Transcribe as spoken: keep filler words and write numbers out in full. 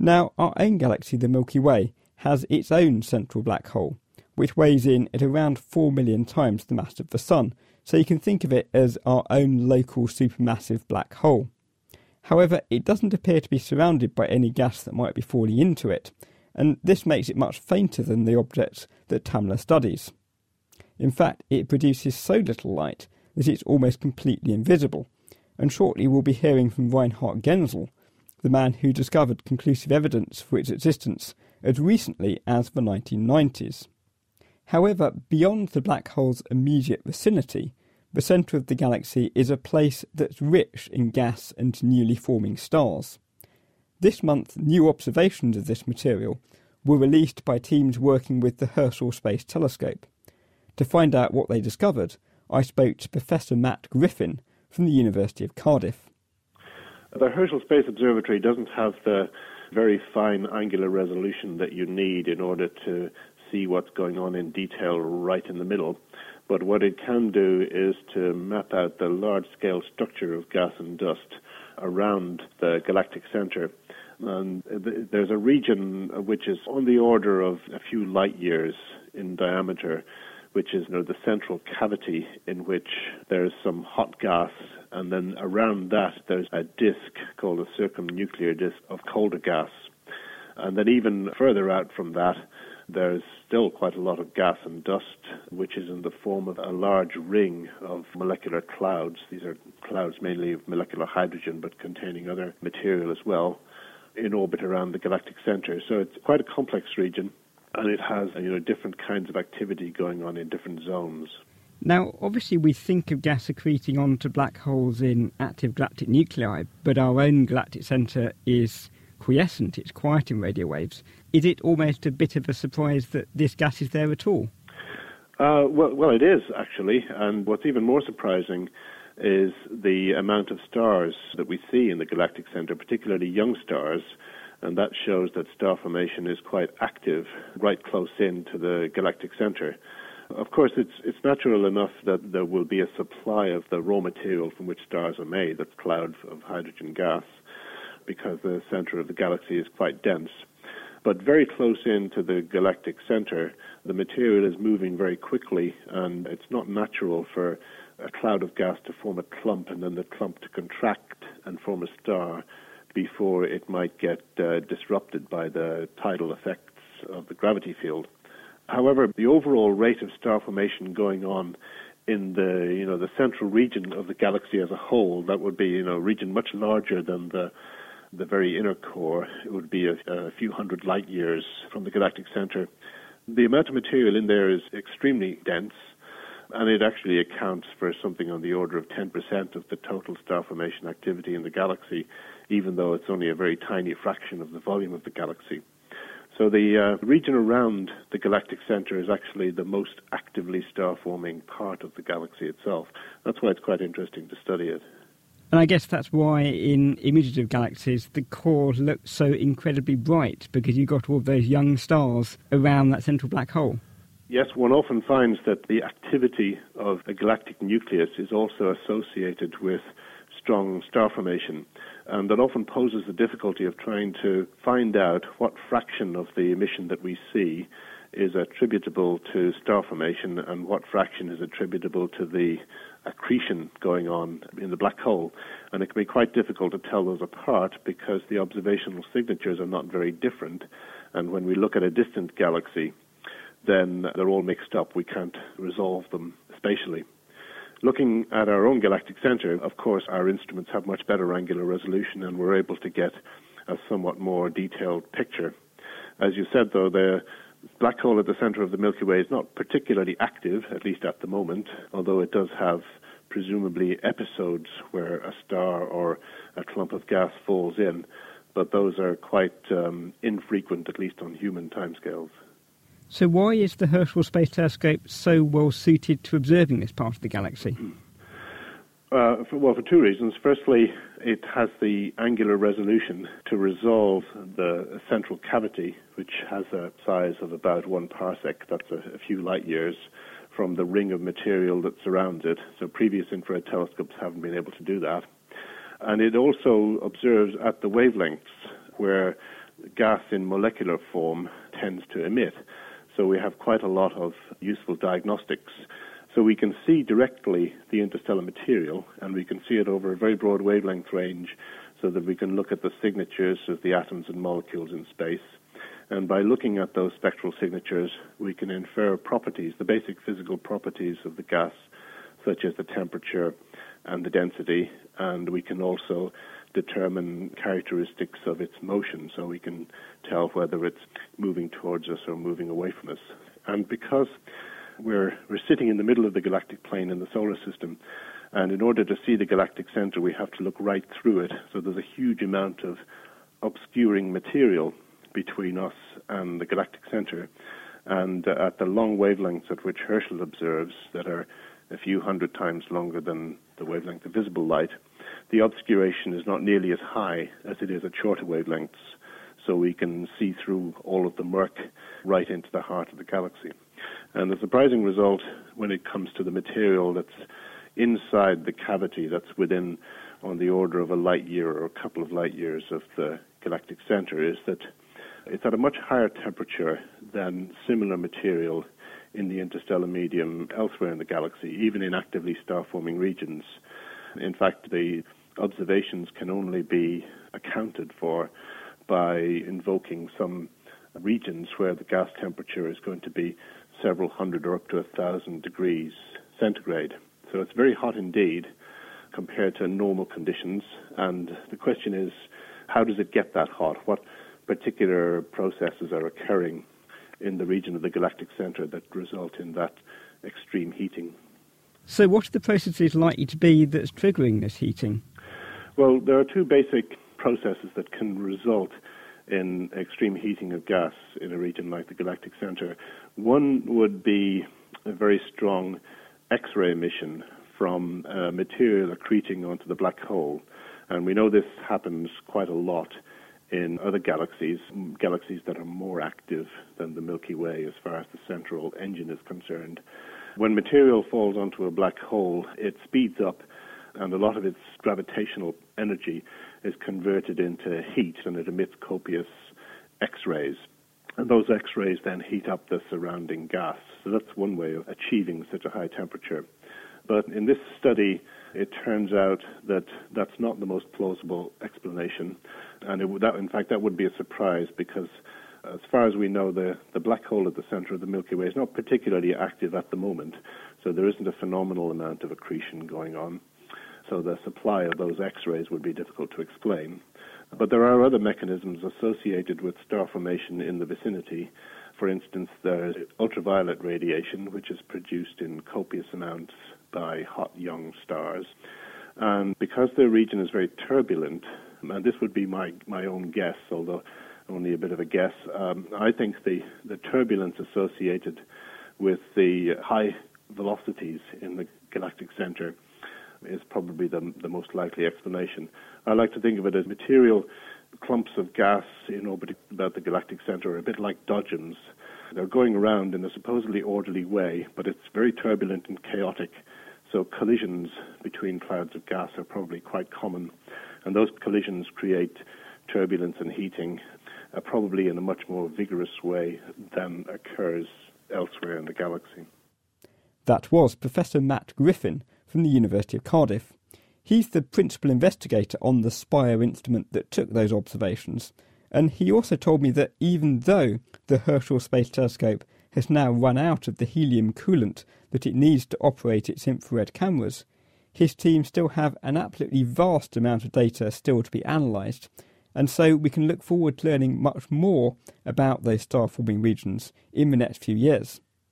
Now, our own galaxy, the Milky Way, has its own central black hole, which weighs in at around four million times the mass of the Sun, so you can think of it as our own local supermassive black hole. However, it doesn't appear to be surrounded by any gas that might be falling into it, and this makes it much fainter than the objects that TAMLA studies. In fact, it produces so little light that it's almost completely invisible, and shortly we'll be hearing from Reinhard Genzel, the man who discovered conclusive evidence for its existence as recently as the nineteen nineties. However, beyond the black hole's immediate vicinity, the centre of the galaxy is a place that's rich in gas and newly forming stars. This month, new observations of this material were released by teams working with the Herschel Space Telescope. To find out what they discovered, I spoke to Professor Matt Griffin from the University of Cardiff. The Herschel Space Observatory doesn't have the very fine angular resolution that you need in order to see what's going on in detail right in the middle. But what it can do is to map out the large-scale structure of gas and dust around the galactic center. And there's a region which is on the order of a few light years in diameter, which is, you know, the central cavity in which there's some hot gas, and then around that there's a disk called a circumnuclear disk of colder gas. And then even further out from that, there's still quite a lot of gas and dust, which is in the form of a large ring of molecular clouds. These are clouds mainly of molecular hydrogen, but containing other material as well, in orbit around the galactic center. So it's quite a complex region, and it has, you know, different kinds of activity going on in different zones. Now, obviously we think of gas accreting onto black holes in active galactic nuclei, but our own galactic centre is quiescent, it's quiet in radio waves. Is it almost a bit of a surprise that this gas is there at all? Uh, well, well, it is, actually, and what's even more surprising is the amount of stars that we see in the galactic center, particularly young stars, and that shows that star formation is quite active right close in to the galactic center. Of course, it's it's natural enough that there will be a supply of the raw material from which stars are made, that cloud of hydrogen gas, because the center of the galaxy is quite dense. But very close in to the galactic center, the material is moving very quickly, and it's not natural for a cloud of gas to form a clump and then the clump to contract and form a star before it might get uh, disrupted by the tidal effects of the gravity field. However, the overall rate of star formation going on in the, you know, the central region of the galaxy as a whole, that would be, you know, a region much larger than the the very inner core. It would be a, a few hundred light years from the galactic center. The amount of material in there is extremely dense, and it actually accounts for something on the order of ten percent of the total star formation activity in the galaxy, even though it's only a very tiny fraction of the volume of the galaxy. So the uh, region around the galactic center is actually the most actively star-forming part of the galaxy itself. That's why it's quite interesting to study it. And I guess that's why in images of galaxies the core looks so incredibly bright, because you've got all those young stars around that central black hole. Yes, one often finds that the activity of a galactic nucleus is also associated with strong star formation, and that often poses the difficulty of trying to find out what fraction of the emission that we see is attributable to star formation and what fraction is attributable to the accretion going on in the black hole. And it can be quite difficult to tell those apart because the observational signatures are not very different, and when we look at a distant galaxy, then they're all mixed up. We can't resolve them spatially. Looking at our own galactic center, of course, our instruments have much better angular resolution, and we're able to get a somewhat more detailed picture. As you said, though, the black hole at the center of the Milky Way is not particularly active, at least at the moment, although it does have presumably episodes where a star or a clump of gas falls in, but those are quite um, infrequent, at least on human timescales. So why is the Herschel Space Telescope so well suited to observing this part of the galaxy? Uh, for, well, for two reasons. Firstly, it has the angular resolution to resolve the central cavity, which has a size of about one parsec. That's a, a few light years from the ring of material that surrounds it. So previous infrared telescopes haven't been able to do that. And it also observes at the wavelengths where gas in molecular form tends to emit. So we have quite a lot of useful diagnostics. So we can see directly the interstellar material, and we can see it over a very broad wavelength range so that we can look at the signatures of the atoms and molecules in space. And by looking at those spectral signatures, we can infer properties, the basic physical properties of the gas, such as the temperature and the density, and we can also determine characteristics of its motion, so we can tell whether it's moving towards us or moving away from us. And because we're, we're sitting in the middle of the galactic plane in the solar system, and in order to see the galactic center, we have to look right through it, so there's a huge amount of obscuring material between us and the galactic center. And uh, at the long wavelengths at which Herschel observes, that are a few hundred times longer than the wavelength of visible light, the obscuration is not nearly as high as it is at shorter wavelengths, so we can see through all of the murk right into the heart of the galaxy. And the surprising result when it comes to the material that's inside the cavity, that's within on the order of a light year or a couple of light years of the galactic center, is that it's at a much higher temperature than similar material in the interstellar medium elsewhere in the galaxy, even in actively star-forming regions. In fact, the observations can only be accounted for by invoking some regions where the gas temperature is going to be several hundred or up to a thousand degrees centigrade. So it's very hot indeed compared to normal conditions. And the question is, how does it get that hot? What particular processes are occurring in the region of the galactic center that result in that extreme heating? So what are the processes likely to be that's triggering this heating? Well, there are two basic processes that can result in extreme heating of gas in a region like the galactic center. One would be a very strong X-ray emission from uh, material accreting onto the black hole. And we know this happens quite a lot in other galaxies, galaxies that are more active than the Milky Way as far as the central engine is concerned. When material falls onto a black hole, it speeds up, and a lot of its gravitational energy is converted into heat, and it emits copious X-rays. And those X-rays then heat up the surrounding gas. So that's one way of achieving such a high temperature. But in this study, it turns out that that's not the most plausible explanation. And it would, that, in fact, that would be a surprise, because as far as we know, the, the black hole at the center of the Milky Way is not particularly active at the moment. So there isn't a phenomenal amount of accretion going on. So the supply of those X-rays would be difficult to explain. But there are other mechanisms associated with star formation in the vicinity. For instance, there's ultraviolet radiation, which is produced in copious amounts by hot young stars. And because the region is very turbulent, and this would be my, my own guess, although only a bit of a guess, um, I think the, the turbulence associated with the high velocities in the galactic center is probably the, the most likely explanation. I like to think of it as material clumps of gas in orbit about the galactic center, a bit like dodgems. They're going around in a supposedly orderly way, but it's very turbulent and chaotic, so collisions between clouds of gas are probably quite common, and those collisions create turbulence and heating, uh, probably in a much more vigorous way than occurs elsewhere in the galaxy. That was Professor Matt Griffin from the University of Cardiff. He's the principal investigator on the Spire instrument that took those observations, and he also told me that even though the Herschel Space Telescope has now run out of the helium coolant that it needs to operate its infrared cameras, his team still have an absolutely vast amount of data still to be analysed, and so we can look forward to learning much more about those star-forming regions in the next few years.